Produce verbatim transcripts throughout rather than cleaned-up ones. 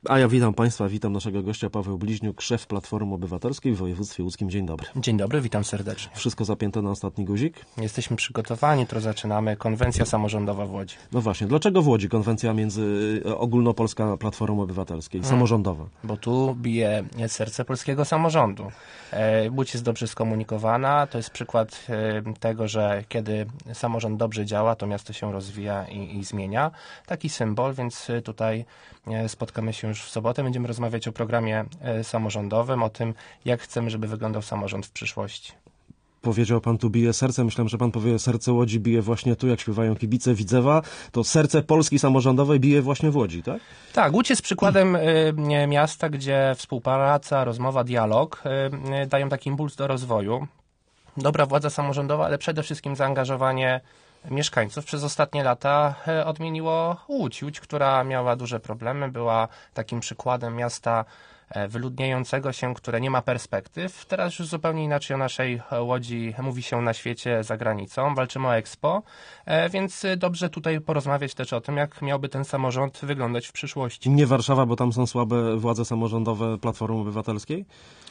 A ja witam Państwa, witam naszego gościa Paweł Bliźniuk, szef Platformy Obywatelskiej w województwie łódzkim. Dzień dobry. Dzień dobry, witam serdecznie. Wszystko zapięte na ostatni guzik? Jesteśmy przygotowani, to zaczynamy. Konwencja samorządowa w Łodzi. No właśnie, dlaczego w Łodzi konwencja między ogólnopolska Platformy Obywatelskiej, samorządowa? Hmm, bo tu bije serce polskiego samorządu. Łódź jest dobrze skomunikowana, to jest przykład tego, że kiedy samorząd dobrze działa, to miasto się rozwija i, i zmienia. Taki symbol, więc tutaj spotkamy się już w sobotę. Będziemy rozmawiać o programie samorządowym, o tym, jak chcemy, żeby wyglądał samorząd w przyszłości. Powiedział pan, tu bije serce. Myślałem, że pan powie, serce Łodzi bije właśnie tu, jak śpiewają kibice Widzewa. To serce Polski samorządowej bije właśnie w Łodzi, tak? Tak, Łódź jest przykładem y, miasta, gdzie współpraca, rozmowa, dialog y, dają taki impuls do rozwoju. Dobra władza samorządowa, ale przede wszystkim zaangażowanie mieszkańców przez ostatnie lata odmieniło Łódź. Łódź, która miała duże problemy, była takim przykładem miasta wyludniającego się, które nie ma perspektyw. Teraz już zupełnie inaczej o naszej Łodzi mówi się na świecie, za granicą. Walczymy o Expo, więc dobrze tutaj porozmawiać też o tym, jak miałby ten samorząd wyglądać w przyszłości. Nie Warszawa, bo tam są słabe władze samorządowe Platformy Obywatelskiej?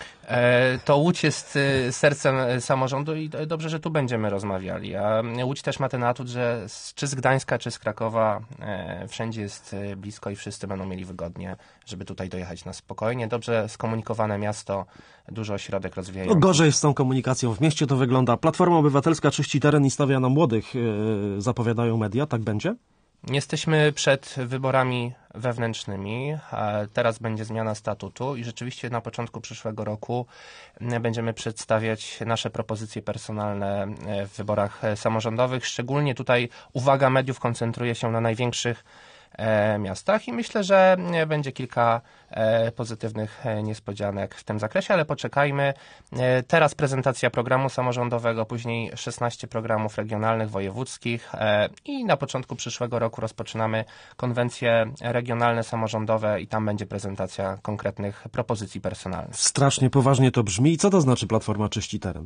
To Łódź jest sercem samorządu i dobrze, że tu będziemy rozmawiali. A Łódź też ma ten atut, że czy z Gdańska, czy z Krakowa wszędzie jest blisko i wszyscy będą mieli wygodnie, żeby tutaj dojechać na spokojnie. Dobrze skomunikowane miasto, duży ośrodek rozwijający. No gorzej z tą komunikacją w mieście to wygląda. Platforma Obywatelska czyści teren i stawia na młodych, yy, zapowiadają media, tak będzie? Jesteśmy przed wyborami wewnętrznymi, teraz będzie zmiana statutu i rzeczywiście na początku przyszłego roku będziemy przedstawiać nasze propozycje personalne w wyborach samorządowych. Szczególnie tutaj uwaga mediów koncentruje się na największych miastach i myślę, że będzie kilka pozytywnych niespodzianek w tym zakresie, ale poczekajmy. Teraz prezentacja programu samorządowego, później szesnaście programów regionalnych, wojewódzkich i na początku przyszłego roku rozpoczynamy konwencje regionalne, samorządowe i tam będzie prezentacja konkretnych propozycji personalnych. Strasznie poważnie to brzmi. I co to znaczy Platforma czyści teren?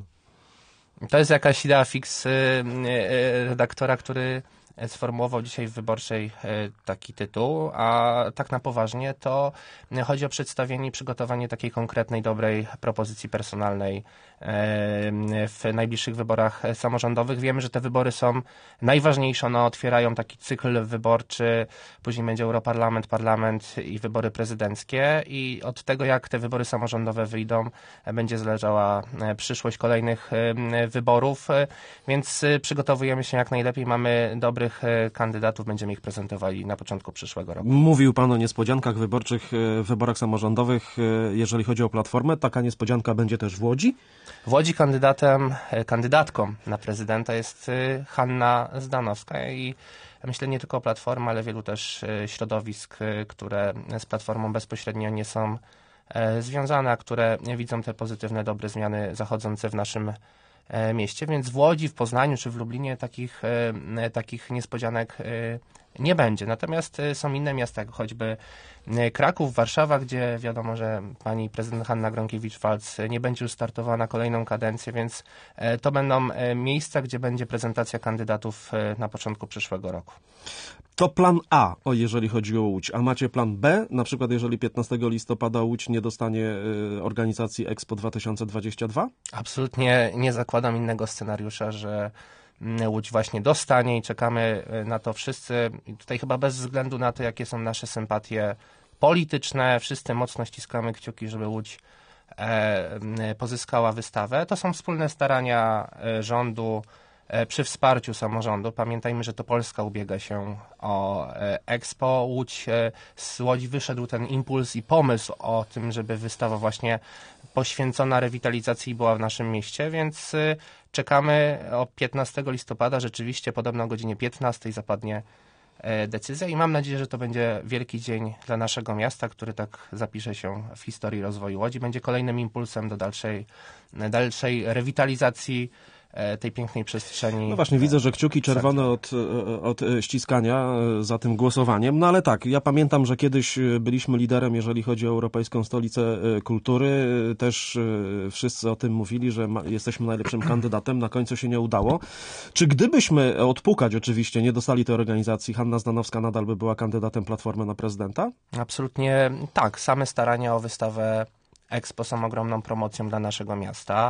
To jest jakaś idea fix redaktora, który sformułował dzisiaj w Wyborczej taki tytuł, a tak na poważnie to chodzi o przedstawienie i przygotowanie takiej konkretnej, dobrej propozycji personalnej w najbliższych wyborach samorządowych. Wiemy, że te wybory są najważniejsze, one otwierają taki cykl wyborczy, później będzie Europarlament, Parlament i wybory prezydenckie i od tego, jak te wybory samorządowe wyjdą, będzie zależała przyszłość kolejnych wyborów, więc przygotowujemy się jak najlepiej, mamy dobry kandydatów, będziemy ich prezentowali na początku przyszłego roku. Mówił pan o niespodziankach wyborczych w wyborach samorządowych. Jeżeli chodzi o Platformę, taka niespodzianka będzie też w Łodzi? W Łodzi kandydatem, kandydatką na prezydenta jest Hanna Zdanowska i myślę nie tylko Platforma, ale wielu też środowisk, które z Platformą bezpośrednio nie są związane, a które widzą te pozytywne, dobre zmiany zachodzące w naszym mieście, więc w Łodzi, w Poznaniu czy w Lublinie takich, takich niespodzianek nie będzie. Natomiast są inne miasta, jak choćby Kraków, Warszawa, gdzie wiadomo, że pani prezydent Hanna Gronkiewicz-Waltz nie będzie już startowała na kolejną kadencję, więc to będą miejsca, gdzie będzie prezentacja kandydatów na początku przyszłego roku. To plan A, o jeżeli chodzi o Łódź. A macie plan B? Na przykład jeżeli piętnastego listopada Łódź nie dostanie y, organizacji Expo dwa tysiące dwadzieścia dwa? Absolutnie nie zakładam innego scenariusza, że Łódź właśnie dostanie i czekamy na to wszyscy. I tutaj chyba bez względu na to, jakie są nasze sympatie polityczne, wszyscy mocno ściskamy kciuki, żeby Łódź e, pozyskała wystawę. To są wspólne starania rządu przy wsparciu samorządu. Pamiętajmy, że to Polska ubiega się o Expo. Łódź, z Łodzi wyszedł ten impuls i pomysł o tym, żeby wystawa właśnie poświęcona rewitalizacji była w naszym mieście, więc czekamy o piętnastego listopada. Rzeczywiście podobno o godzinie piętnastej zapadnie decyzja i mam nadzieję, że to będzie wielki dzień dla naszego miasta, który tak zapisze się w historii rozwoju Łodzi. Będzie kolejnym impulsem do dalszej, dalszej rewitalizacji tej pięknej przestrzeni. No właśnie, widzę, że kciuki czerwone od, od ściskania za tym głosowaniem. No ale tak, ja pamiętam, że kiedyś byliśmy liderem, jeżeli chodzi o Europejską Stolicę Kultury. Też wszyscy o tym mówili, że ma, jesteśmy najlepszym kandydatem. Na końcu się nie udało. Czy gdybyśmy, odpukać oczywiście, nie dostali tej organizacji, Hanna Zdanowska nadal by była kandydatem Platformy na prezydenta? Absolutnie tak. Same starania o wystawę Expo są ogromną promocją dla naszego miasta.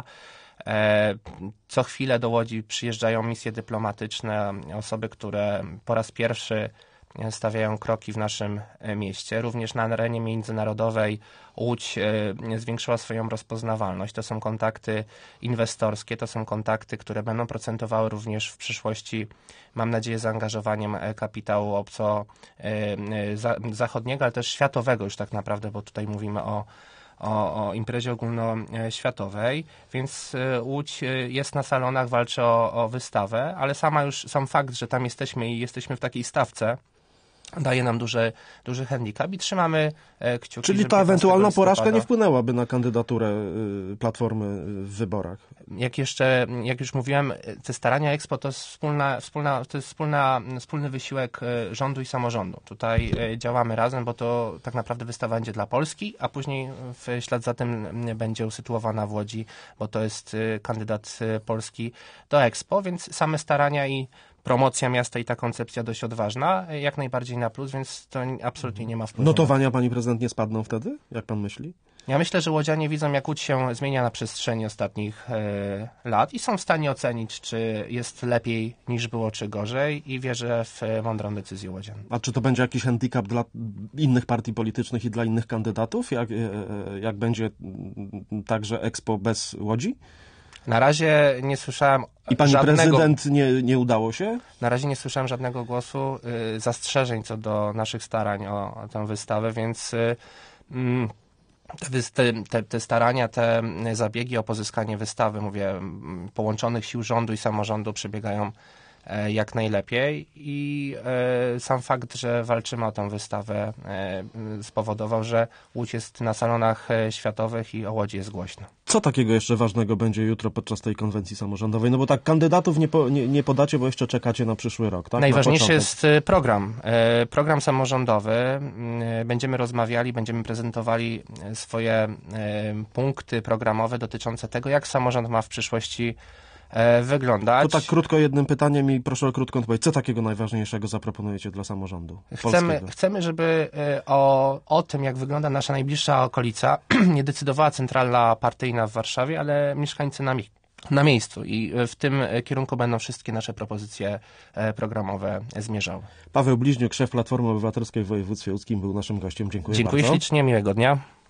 Co chwilę do Łodzi przyjeżdżają misje dyplomatyczne, osoby, które po raz pierwszy stawiają kroki w naszym mieście. Również na arenie międzynarodowej Łódź zwiększyła swoją rozpoznawalność. To są kontakty inwestorskie, to są kontakty, które będą procentowały również w przyszłości, mam nadzieję, zaangażowaniem kapitału obco zachodniego, ale też światowego już tak naprawdę, bo tutaj mówimy o O, o imprezie ogólnoświatowej, więc Łódź jest na salonach, walczy o, o wystawę, ale sama już sam fakt, że tam jesteśmy i jesteśmy w takiej stawce, daje nam duży, duży handicap i trzymamy kciuki. Czyli ta ewentualna porażka nie wpłynęłaby na kandydaturę Platformy w wyborach? Jak jeszcze, jak już mówiłem, te starania Expo to jest, wspólna, wspólna, to jest wspólna, wspólny wysiłek rządu i samorządu. Tutaj działamy razem, bo to tak naprawdę wystawa będzie dla Polski, a później w ślad za tym będzie usytuowana w Łodzi, bo to jest kandydat Polski do Expo, więc same starania i promocja miasta i ta koncepcja dość odważna, jak najbardziej na plus, więc to absolutnie nie ma wpływu. Notowania pani prezydent nie spadną wtedy? Jak pan myśli? Ja myślę, że łodzianie widzą, jak Łódź się zmienia na przestrzeni ostatnich e, lat i są w stanie ocenić, czy jest lepiej niż było, czy gorzej i wierzę w mądrą decyzję łodzian. A czy to będzie jakiś handicap dla innych partii politycznych i dla innych kandydatów? Jak, e, jak będzie także Expo bez Łodzi? Na razie nie słyszałem I pani żadnego, prezydent nie, nie udało się? Na razie nie słyszałem żadnego głosu y, zastrzeżeń co do naszych starań o, o tę wystawę, więc y, y, te, te, te starania, te zabiegi o pozyskanie wystawy, mówię, połączonych sił rządu i samorządu przebiegają e, jak najlepiej i e, sam fakt, że walczymy o tę wystawę e, spowodował, że Łódź jest na salonach światowych i o Łodzi jest głośno. Co takiego jeszcze ważnego będzie jutro podczas tej konwencji samorządowej? No bo tak, kandydatów nie, po, nie, nie podacie, bo jeszcze czekacie na przyszły rok, tak? Najważniejszy jest program. Program samorządowy. Będziemy rozmawiali, będziemy prezentowali swoje punkty programowe dotyczące tego, jak samorząd ma w przyszłości wyglądać. To tak krótko jednym pytaniem i proszę o krótką odpowiedź. Co takiego najważniejszego zaproponujecie dla samorządu chcemy, chcemy, żeby o, o tym, jak wygląda nasza najbliższa okolica, nie decydowała centrala partyjna w Warszawie, ale mieszkańcy na, mi na miejscu i w tym kierunku będą wszystkie nasze propozycje programowe zmierzały. Paweł Bliźniuk, szef Platformy Obywatelskiej w województwie łódzkim, był naszym gościem. Dziękuję, Dziękuję bardzo. ślicznie, miłego dnia.